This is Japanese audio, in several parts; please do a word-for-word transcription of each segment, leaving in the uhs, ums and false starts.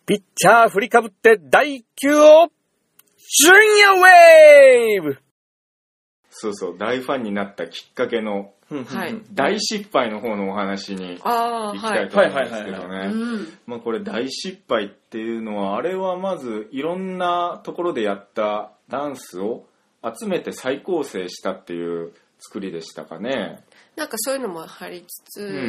ピッチャー振りかぶって第きゅうをジュニアウェーブ。 そうそう、大ファンになったきっかけの、 はい、 大失敗の方のお話に行きたいと思うんですけどね。まあこれ大失敗っていうのは、あれはまずいろんなところでやったダンスを集めて再構成したっていう作りでしたかね。 なんかそういうのもありつつ、うん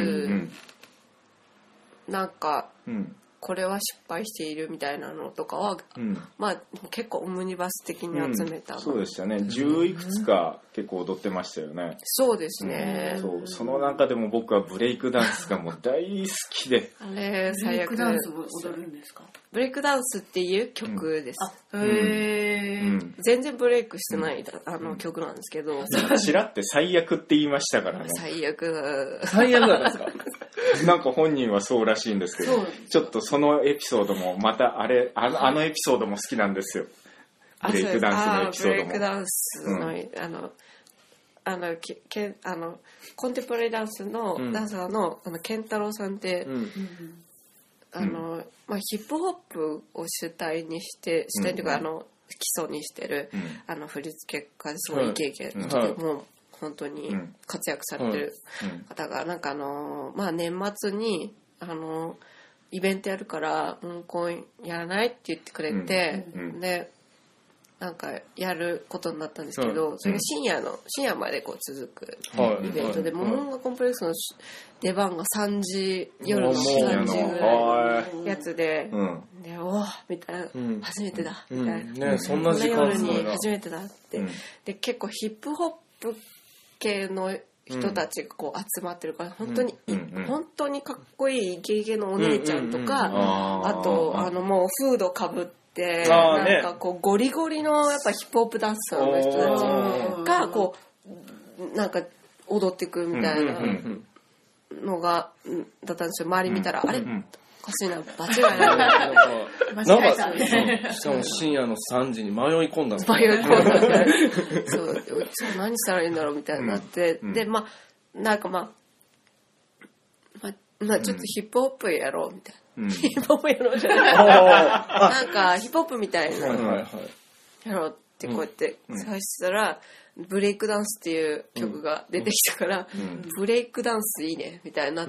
うん、なんか、うんこれは失敗しているみたいなのとかは、うん、まあ結構オムニバス的に集めた、 うん、そうでしたね。じゅういくつか結構踊ってましたよね。 そうですね、 うん、そう。その中でも僕はブレイクダンスがもう大好きであれ最悪。 ブレイクダンスを踊るんですか？ ブレイクダンスっていう曲です、 うん、あへー、 うん、全然ブレイクしてない、うん、あの曲なんですけど、 チラって最悪って言いましたからね。 最悪だ最悪なんですか？ なんか本人はそうらしいんですけど、ちょっとそのエピソードもまたあれ あの、あのエピソードも好きなんですよ。ブレイクダンスのエピソードも。 ブレイクダンスの、うん、あのあのけけあのコンテンポラリーダンスのダンサーの、あの健太郎さんって、うん、あのまあ、ヒップホップを主体にして主体というか、うん、あの基礎にしてる、うん、あの振り付け家ですごいイケイケして、はい、もう本当に活躍されてる方が、なんかあのまあ年末にあのイベントやるからうんこんやらないって言ってくれて、でなんかやることになったんですけど、それが深夜の深夜までこう続くイベントで、モモンガコンプレックスの出番がさんじ夜のさんじぐらいのやつで、でおーみたいな、初めてだみたいな、ね、 そんな時間夜に初めてだって、で結構ヒップホップ系の人たちがこう集まってるから、本当に、うんうん、本当にかっこいいイケイケのお姉ちゃんとか、うんうんうん、あ, あとあのもうフードかぶってなんかこうゴリゴリのやっぱヒップホップダンサーの人たちがこうなんか踊ってくみたいなのがだったんですよ。周り見たら、うんうん、あれおかしいな、場違いない間違えたね。しかも深夜のさんじに迷い込んだ迷い込んだそう、そう何したらいいんだろうみたいになって、うん、でまあなんかまあ、まあ、まあちょっとヒップホップやろうみたいな、うん、ヒップホップやろうじゃないなんかヒップホップみたいなのやろうってこうやって探したら、うん、ブレイクダンスっていう曲が出てきたから、うん、ブレイクダンスいいねみたいになって、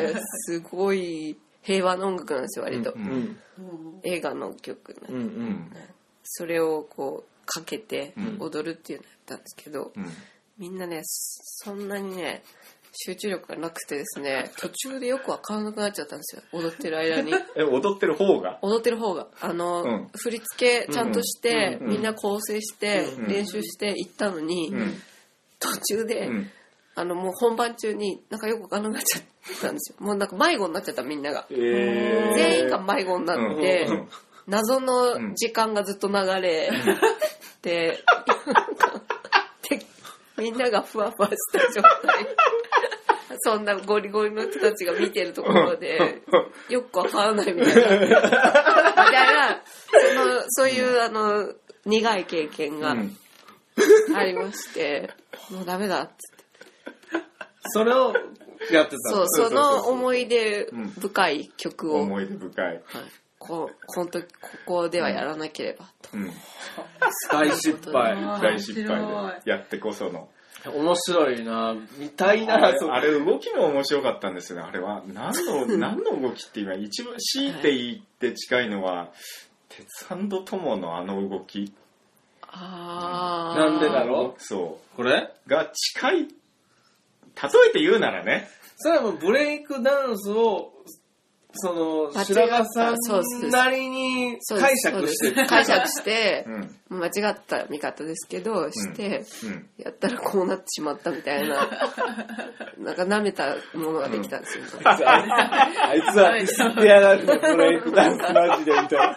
うん、すごい平和の音楽なんですよ割と、うんうん、映画の曲なんで、うんうん、それをこうかけて踊るっていうのをやったんですけど、うん、みんなねそんなにね集中力がなくてですね、途中でよく分からなくなっちゃったんですよ、踊ってる間にえ踊ってる方が踊ってる方があの、うん、振り付けちゃんとして、うんうん、みんな構成して、うん、練習して行ったのに、うん、途中で、うんあのもう本番中になんかよく分からなくなっちゃったんですよ。もうなんか迷子になっちゃったみんなが、えー、全員が迷子になって、うん、謎の時間がずっと流れ、うん、で, でみんながふわふわした状態そんなゴリゴリの人たちが見てるところでよく分からないみたいなみたいなそのそういうあの苦い経験がありまして、うん、もうダメだってそれをやってた。 そう、その思い出深い曲を、 うん、思い出深い、はい、 ここの時ここではやらなければと、うん、 大失敗大失敗でやってこその面白いな見たいなあれ、あれ動きも面白かったんですよね。あれは何の何の動きって今一番強いて言って近いのは、はい、鉄腕友のあの動きあなんでだろうそうこれが近い例えて言うならね、 それはもうブレイクダンスをその白髪さんなりに解釈して解釈して、うん、間違った見方ですけどして、うんうん、やったらこうなってしまったみたいななんか舐めたものができたんですよ、うん、 あいつは知ってやがるのブレイクダンスマジでみたいな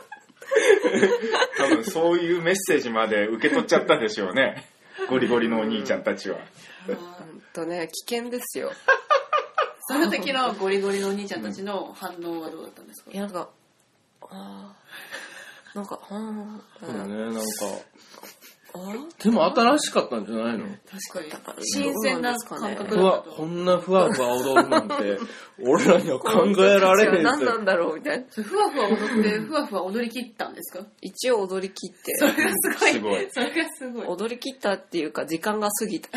多分そういうメッセージまで受け取っちゃったでしょうねゴリゴリのお兄ちゃんたちは。 ほんとね危険ですよその時のゴリゴリのお兄ちゃんたちの反応はどうだったんですか？ いやなんかあなんかあそうだねなんかでも新しかったんじゃないの？ 確かに新鮮な感覚だと。こんなふわふわ踊るなんて俺らには考えられへんって。 何なんだろうみたいな。 ふわふわ踊ってふわふわ踊り切ったんですか？ 一応踊り切って。 それがすごい。 すごい。 それがすごい。 踊り切ったっていうか時間が過ぎた。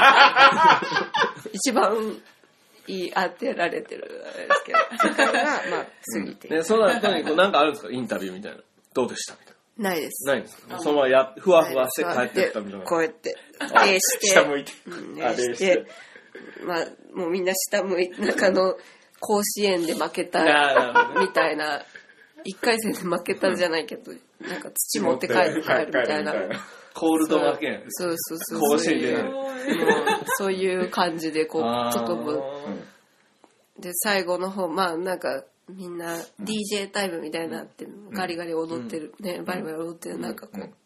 一番言い当てられてるあれですけど、時間がまあ過ぎて。 ね、その後にこうなんかあるんですか？インタビューみたいな。どうでしたみたいな。 ないです。 ないですか？そのままやふわふわして帰ってったみたいな。 こうやって礼して下向いて、 礼して、まあもうみんな下向いて中の甲子園で負けたみたいな、一回戦で負けたじゃないけど、なんか土持って帰って帰るみたいな。 コールド負け。 そうそうそう。 甲子園で。 そういう感じでこうちょっとぶで最後の方まあなんか。みんな ディージェー タイムみたいになってガリガリ踊ってる、ね、バリバリ踊ってるなんかこう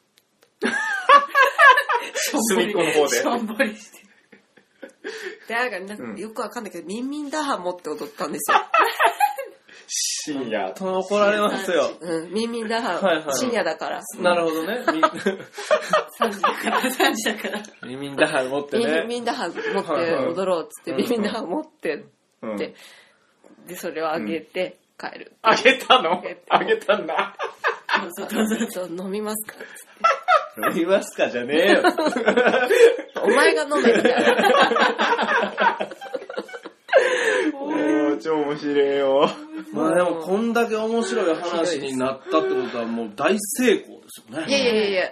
隅っこの方でしょんぼりしてでなんかなんかよくわかんないけどミンミンダハ持って踊ったんですよ深夜と怒られますよ、 うん、ミンミンダハ、はいはい、深夜だからなるほどねさんじだからさんじだからミンミンダハ持ってねミンミンダハ持って踊ろうっつって、はいはい、ミンミンダハ持ってって、うんでそれをあげて帰る。 あ、うん、げたの？あげたんだ。 そうそうそう飲みますかっつって。飲みますかじゃねえよ。 お前が飲めみたいな。 おー超面白いよ。 まあでもこんだけ面白い話になったってことはもう大成功ですよね。 いやいやいやいや。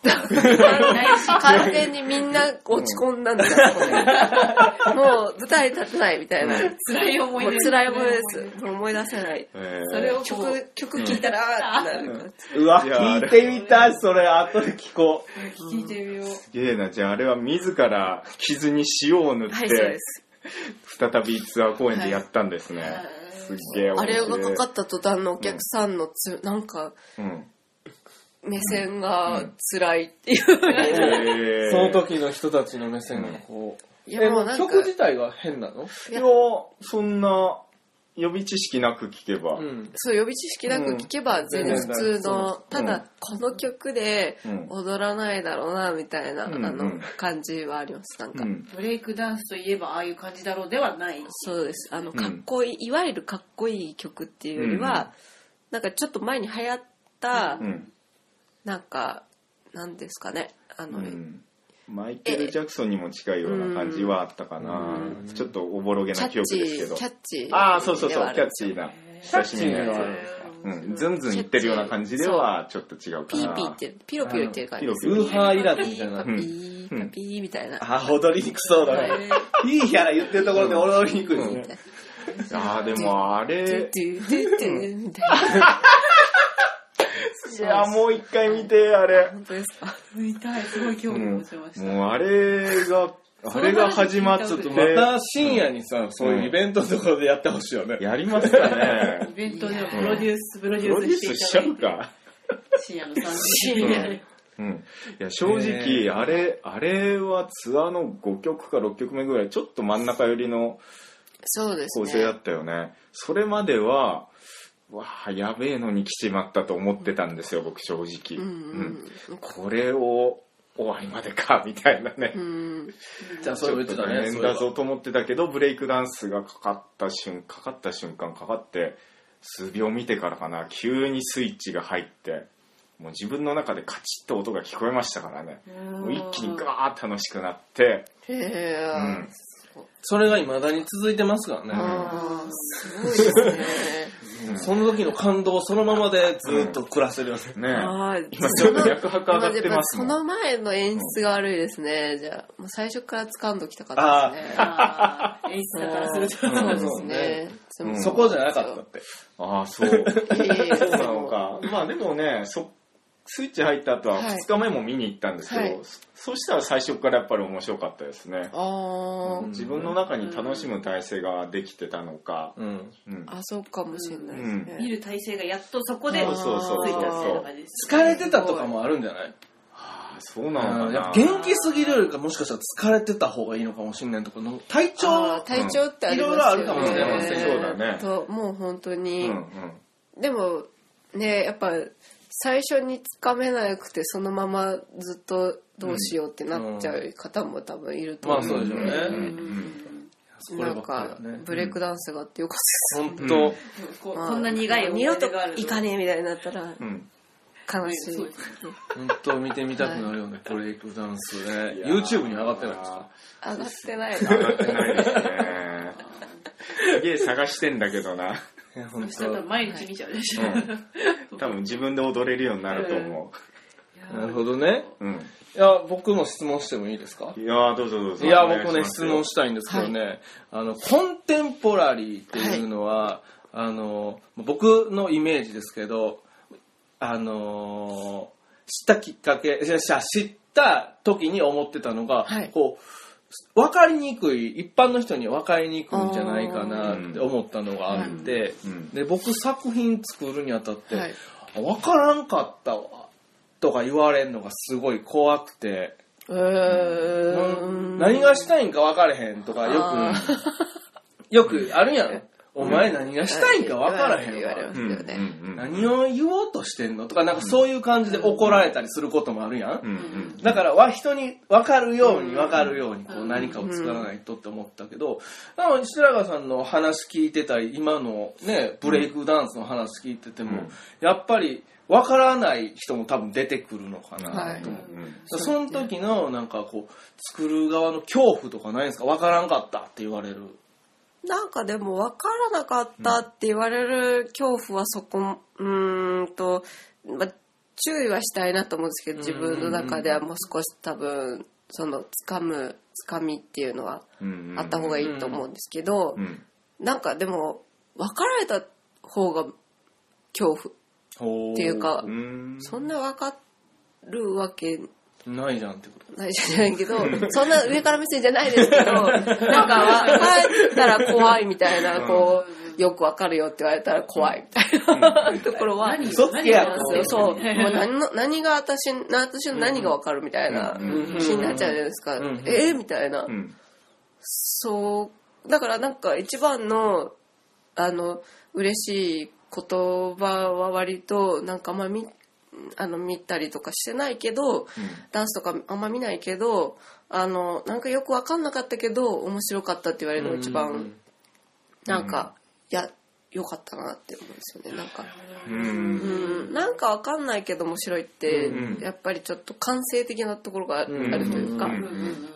完全にみんな落ち込んだんだよ、もう舞台立てないみたいな辛い思い出、 ね、辛い思い出です。思い出せない、 えー、 それを曲曲聴いたらーってなる感じ。 うわ聞いてみたいそれ後で聞こう聞いてみよう。 すげえな。じゃああれは自ら傷に塩を塗って、はい、そうです再びツアー公演でやったんですね、はい、すっげえ面白い。 あれがかかった途端のお客さんのつ、うん、なんか、うん目線が辛いっていう、うんえー、その時の人たちの目線がこう、うん、いやもうなんか曲自体が変なの？ いやそんな予備知識なく聴けば、うん、 そう予備知識なく聴けば全然普通の、うん、ただこの曲で踊らないだろうなみたいな、うん、あの感じはあります。なんか、うん、 ブレイクダンスといえばああいう感じだろうではない。 そうです。あのかっこいい、いわゆるかっこいい曲っていうよりは、うん、なんかちょっと前に流行った、うんなんかなんですかねあの、うん、 マイケル・ジャクソンにも近いような感じはあったかな、うん、ちょっとおぼろげな記憶ですけどキャッチーああそうそうそうキャッチーな親しみのやつ、うん、ズンズン言ってるような感じではちょっと違うかな。 ピーピーってピロピロ言ってる感じです。 ウーハーイラみたいなピーパピーみたいな。 あ踊りにくそうだね。いいやら言ってるところで踊りにくいですね。 ああでもあれドゥドゥドゥドゥみたいな。 いやもう一回見てあれ。 本当ですか？ 見たい。すごい興味持ちました。 もう、もうあれがあれが始まってちょっとまた深夜にさそういうイベントのところでやってほしいよね。 やりますかね。 イベントでプロデュースプロデュースしていしちゃうか。 深夜のさんじで。 うん、いや正直あれあれはツアーのごきょくかろっきょくめぐらいちょっと真ん中寄りの構成だったよね。それまではわあやべえのに来ちまったと思ってたんですよ僕正直、うんうん、これを終わりまでかみたいなね、うん、 じゃあそういうことだね。 大変だぞと思ってたけどブレイクダンスがかかった瞬かかった瞬間かかって数秒見てからかな急にスイッチが入ってもう自分の中でカチッと音が聞こえましたからね。もう一気にガーッ楽しくなってへえ、うん、 それが未だに続いてますからね。 あすごいですねうん、その時の感動をそのままでずっと暮らせるよね。 うん、ねえ今ちょっと脈拍上がってますもん。その前の演出が悪いですね。じゃあもう最初から掴んどきたかったですね。 ああ演出だからするとそうですね、 うん、そこじゃなかったって。 ああそうそうなのか。まあでもねそスイッチ入った後はふつかめも見に行ったんですけど、はい、そうしたら最初からやっぱり面白かったですね。 あ自分の中に楽しむ体制ができてたのか、 うんうん、あそうかもしれないですね、 うん、見る体制がやっとそこでそうそうそうそう疲れてたとかもあるんじゃない？ はあ、そうなのかな。 やっぱ元気すぎるよりかもしかしたら疲れてた方がいいのかもしれないところの体調体調ってありますよね、いろいろあるかもしれません。 そうだねともう本当に、うんうん、でもねやっぱ最初につかめなくてそのままずっとどうしようってなっちゃう方も多分いると思う、 うんうん、まあそうでしょうね、 うん、なんかブレイクダンスがあってよかったです、うん、本当、まあ、こんな苦い二度といかねえみたいになったら、うん悲しい。 本当見てみたくなるよね、ブレイクダンスね。YouTube に上がってないですか？ 上がってないな。上がってないですね。すげえ探してんだけどな。 本当。毎日見ちゃうでしょ。 うん、多分自分で踊れるようになると思う。なるほどね。 うん。 いや、僕も質問してもいいですか？ いや、どうぞどうぞ。 いや、僕ね、質問したいんですけどね、はい、あの、コンテンポラリーっていうのは、はい、あの、僕のイメージですけど、あのー、知ったきっかけ、知った時に思ってたのが、はい、こう、分かりにくい、一般の人に分かりにくいんじゃないかなって思ったのがあって、うん、で、僕作品作るにあたって、はい、分からんかったわ、とか言われるのがすごい怖くて、えー、何がしたいんか分かれへんとかよく、よくあるやん。お前何がしたいんか分からへんわ。何を言おうとしてんのとか、なんかそういう感じで怒られたりすることもあるやん。だからは人に分かるように分かるようにこう何かを作らないとって思ったけど、なのに白川さんの話聞いてたり、今のね、ブレイクダンスの話聞いてても、やっぱり分からない人も多分出てくるのかなと思う。その時のなんかこう、作る側の恐怖とかないんですか？分からんかったって言われる。 なんかでも分からなかったって言われる恐怖はそこ、うーんと、ま、注意はしたいなと思うんですけど、自分の中ではもう少し多分その掴む掴みっていうのはあった方がいいと思うんですけど、なんかでも分かられた方が恐怖っていうか、そんな分かるわけないじゃんってことないじゃないけど、そんな上から目線じゃないですけど、なんか分かったら怖いみたいな、こう、よくわかるよって言われたら怖いみたいなところは、 嘘つけやそう、もう何の、何が私、私の何がわかるみたいな気になっちゃうじゃないですか。えーみたいな。そう、だからなんか一番の、あの、嬉しい言葉は割と、なんかまあ見あの見たりとかしてないけど、うん、ダンスとかあんま見ないけど、あのなんかよく分かんなかったけど面白かったって言われるのが一番、うん、なんか、うん、いやよかったなって思うんですよね。なんか、うんうん、なんか分かんないけど面白いって、うん、やっぱりちょっと感性的なところがあるというか、うん、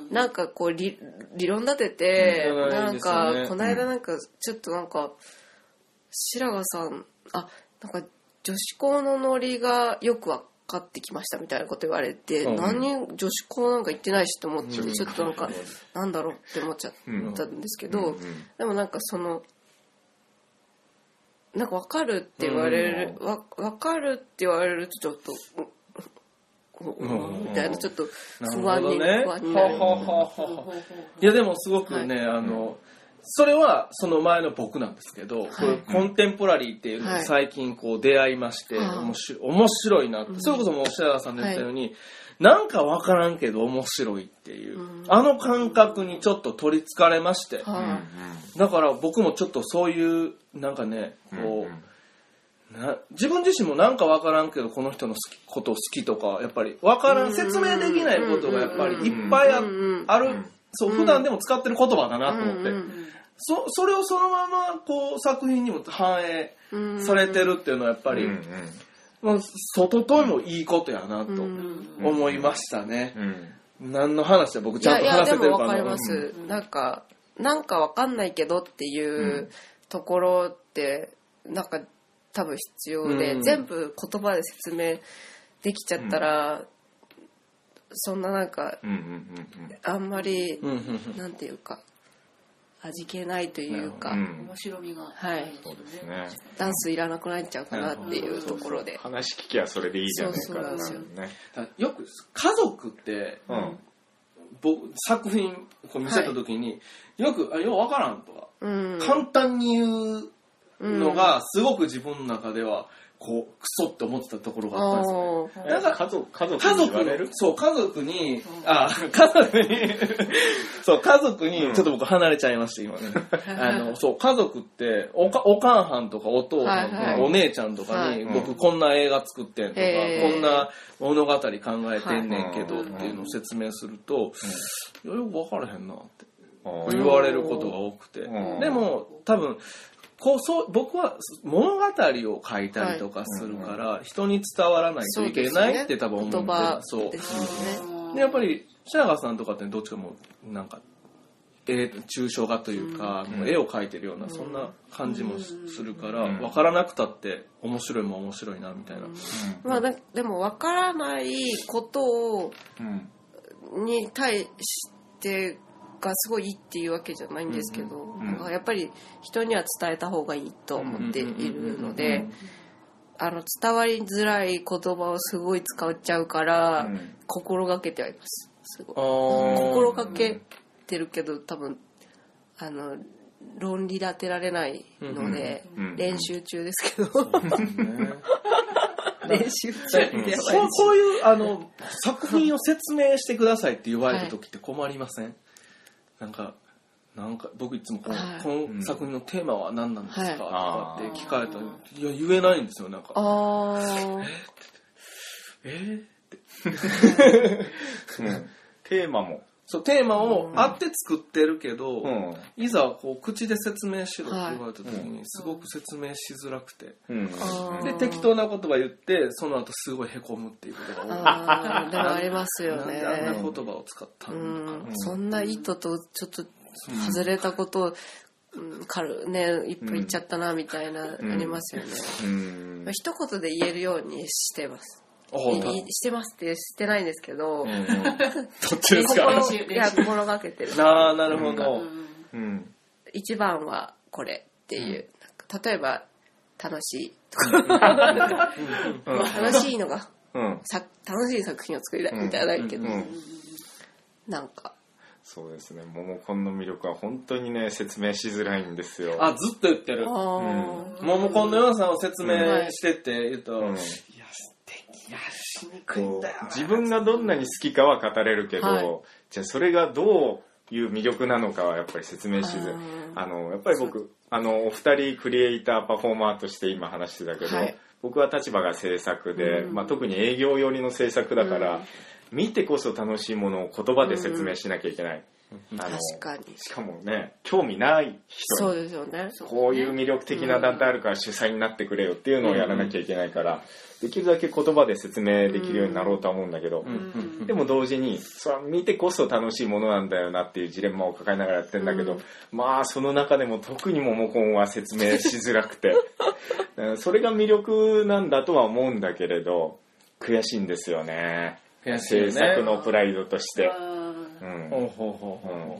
なんかこう 理, 理論立てて、うん、なんか、ね、この間なんかちょっとなんか白髪さんあなんか女子校のノリがよく分かってきましたみたいなこと言われて、うん、何人女子校なんか行ってないしと思って、うん、ちょっとなんか、うん、なんだろうって思っちゃったんですけど、うん、でもなんかそのなんか分かるって言われる、うん、分かるって言われるとちょっと、うん、みたいなちょっと不安に、 ね、 不安になる。 いやでもすごくね、はい、あのそれはその前の僕なんですけど、はい、これコンテンポラリーっていうのを最近こう出会いまして、はい、面白い、面白いなって、うん、それこそもう白川さんで言ったように、はい、なんか分からんけど面白いっていう、うん、あの感覚にちょっと取りつかれまして、はい、だから僕もちょっとそういうなんかねこう、うん、な自分自身もなんか分からんけどこの人の好きことを好きとかやっぱり分からん、説明できないことがやっぱりいっぱい あ, ある、そう普段でも使ってる言葉だなと思って、うんうん、そ, それをそのままこう作品にも反映されてるっていうのはやっぱり、うんうんまあ、外ともいいことやなと思いましたね、うんうん、何の話で僕ちゃんと話せてるかな。いやいやでも分かります、うん、なんかなんか分かんないけどっていうところってなんか多分必要で、うん、全部言葉で説明できちゃったら、うんそんななんか、うんうんうんうん、あんまり、うんうんうん、なんていうか味気ないというか、うん、 面白みがはい、そうですね。ダンスいらなくなっちゃうかなっていうところで、 話聞きゃそれでいいじゃないかな。そうそうなんですよ、ね、 よく家族って、うん、僕作品こう見せた時に、はい、よくあようわからんとか、うん、簡単に言うのがすごく自分の中ではこうクソって思ってたところがあったんですよね。だから家族家族に言われる？ そう家族にあ家族にそう家族に、うん、ちょっと僕離れちゃいました今ね。あのそう家族っておかおかんはんとかお父さんとか、はいはい、お姉ちゃんとかに、はい、僕こんな映画作ってんとか、うん、こんな物語考えてんねんけどっていうのを説明すると、うん、いやよく分からへんなって言われることが多くて、うん、でも多分こうそう僕は物語を書いたりとかするから、はい、人に伝わらないといけないって多分思ってる。そうですね。でやっぱり白川さんとかってどっちかもなんか絵抽象画というか、うん、絵を描いてるような、うん、そんな感じもするから、うん、分からなくたって面白いも面白いなみたいな。うんまあ、だでも分からないことを、うん、に対してがすごいいいっていうわけじゃないんですけど、うんうん、やっぱり人には伝えた方がいいと思っているので、あの伝わりづらい言葉をすごい使っちゃうから、うん、心がけてはいます。すごい心がけてるけど多分あの論理立てられないので、うんうん、練習中ですけど、うんね、練習中でやばいです。 こういうあの作品を説明してくださいって言われた時って困りません？はい、なんかなんか僕いつもこの、はい、この作品のテーマは何なんですか、はい、とかって聞かれたらいや言えないんですよなんかあえー、えー、うん、テーマもそうテーマをあって作ってるけど、うん、いざこう口で説明しろって言われた時にすごく説明しづらくて、うん、で適当な言葉言ってその後すごいへこむっていうことが多い。 あでもありますよね。 なんであんな言葉を使ったのか、 うん、そんな意図とちょっと外れたことを、うん、軽ね一歩言っちゃったなみたいな、うん、ありますよね、うんまあ、一言で言えるようにしてます。してますってしてないんですけど、うんうん、どっちですか？ いや心がけてる。 ああなるほど。 うん、一番はこれっていう、うん、例えば楽しいとか楽しいのが、うん、さ楽しい作品を作りたいみたいなけど、うんうんうん、なんかそうですね。モモコンの魅力は本当にね説明しづらいんですよ。 あずっと言ってる。うん、モモコンの良さを説明してって言うと。うんうんいやしにくいんだよ。 自分がどんなに好きかは語れるけど、はい、じゃあそれがどういう魅力なのかはやっぱり説明しづらい。あのやっぱり僕あのお二人クリエイターパフォーマーとして今話してたけど、はい、僕は立場が制作で、まあ、特に営業寄りの制作だから、見てこそ楽しいものを言葉で説明しなきゃいけない。あの確かに。 しかもね興味ない人にそうですよね。 こういう魅力的な団体あるから主催になってくれよっていうのをやらなきゃいけないから、できるだけ言葉で説明できるようになろうとは思うんだけど、でも同時にそれは見てこそ楽しいものなんだよなっていうジレンマを抱えながらやってるんだけど、まあその中でも特にモモコンは説明しづらくてそれが魅力なんだとは思うんだけれど悔しいんですよね。 悔しいよね。 制作のプライドとして。 うん、ほうほうほうほう、うん、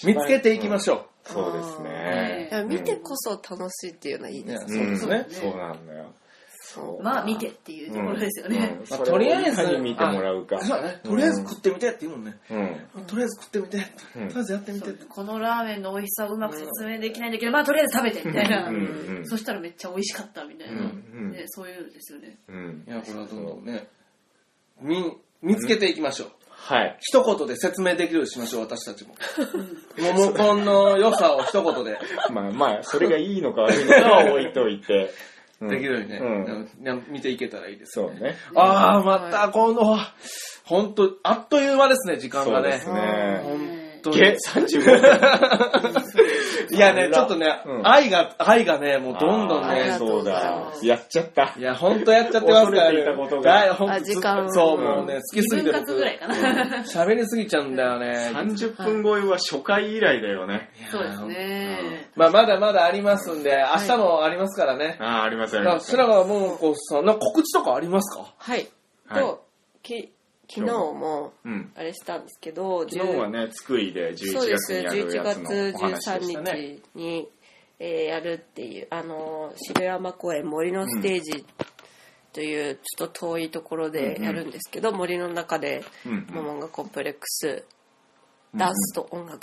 見つけていきましょう、 うん、そうですね。 いや見てこそ楽しいっていうのはいいですね、うん、そうですね、 そうなんだよ。 そうまあ見てっていうところですよね、 うんまあ、とりあえず見てもらうか。 そうね、とりあえず食ってみてって言うもんね、うん、とりあえず食ってみて、うん、とりあえずやってみて、 このラーメンの美味しさをうまく説明できないんだけど、まあとりあえず食べてみたいな、うんうん、そしたらめっちゃ美味しかったみたいな、うんね、そういうですよね、 うん、いやこれはどんどんね見見つけていきましょう、 はい、 一言で説明できるようにしましょう。私たちもモモコンの良さを一言でまあまあそれがいいのか悪いのかは置いといてできるようにね、うん、見ていけたらいいですね。 そうね。 ああまたこの本当あっという間ですね時間がね。 そうですね。 本当にさんじゅうごふんいやねちょっとね、うん、愛が愛がねもうどんどんねそうだやっちゃった。 いや本当やっちゃってますからね。 恐れていたことがあ時間そうもうね好きすぎて僕ぐらいかな喋りすぎちゃうんだよね。 さんじゅっぷん超えは初回以来だよね。 そうですね。 まあまだまだありますんで明日もありますからね。 ああありますあります。 白川桃子さんの告知とかありますか？ はい。とき昨日もあれしたんですけど、 うん、昨日はね津久井でじゅういちがつにやるやつのお話でしたね。 そうですじゅういちがつじゅうさんにちに、えー、やるっていうあの渋谷山公園森のステージというちょっと遠いところでやるんですけど、うんうん、森の中でモモンガコンプレックス、うんうん、ダンスと音楽で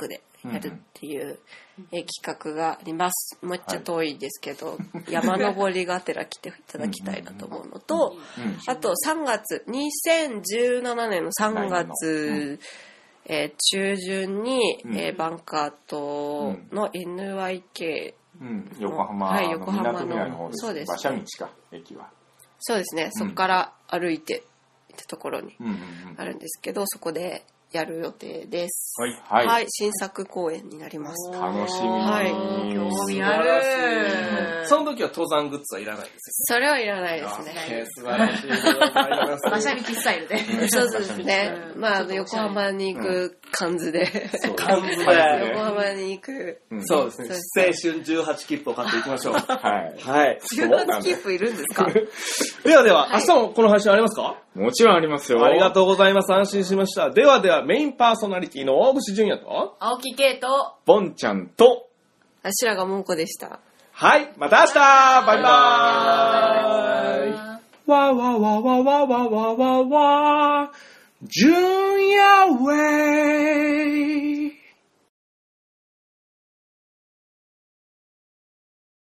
やるっていう、うん、え企画があります。めっちゃ遠いですけど、はい、山登りがてら来ていただきたいなと思うのと、うんうん、あとさんがつにせんじゅうななねんのさんがつ、うんえー、中旬に、うんえー、バンカー島の エヌワイケー、 うん、横浜の、はい、横浜の港の方です。そうです、ね、馬車道か駅は。 そうですね。そこから歩いて行ったところにあるんですけど、そこでやる予定です。 はい、はいはい、新作公演になります。 楽しみに。 はい、 興味ある。 その時は登山グッズはいらないですよ。 それはいらないですね。 素晴らしいでございます。 馬車道スタイルで。 そうですね。まああの横浜に行く感じで。 感じで。 横浜に行く。 そうですね。青春じゅうはち切符を買っていきましょう。 はい。 はい。 じゅうはち切符いるんですか？ ではでは、明日もこの配信ありますか？ もちろんありますよ。 ありがとうございます。安心しました。ではでは、メインパーソナリティの大串淳也と、 青木圭と、 ボンちゃんと、 白髪桃子でした。 はい、また明日バイバーイわわわわわわわわわ、淳也ウェイ